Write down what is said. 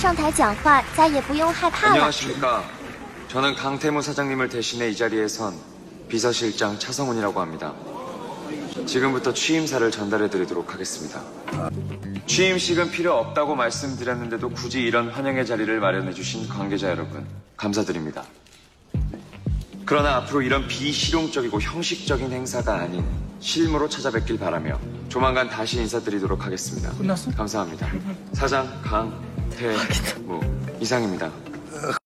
上台讲话，再也不用害怕了。 안녕하십니까. 저는 강태무 사장님을 대신해 이 자리에 선 비서실장 차성훈이라고 합니다. 지금부터 취임사를 전달해드리도록 하겠습니다. 취임식은 필요 없다고 말씀드렸는데도 굳이 이런 환영의 자리를 마련해주신 관계자 여러분, 감사드립니다. 그러나 앞으로 이런 비실용적이고 형식적인 행사가 아닌 실무로 찾아뵙길 바라며 조만간 다시 인사드리도록 하겠습니다. 끝났어? 감사합니다. 사장 강태무 이상입니다.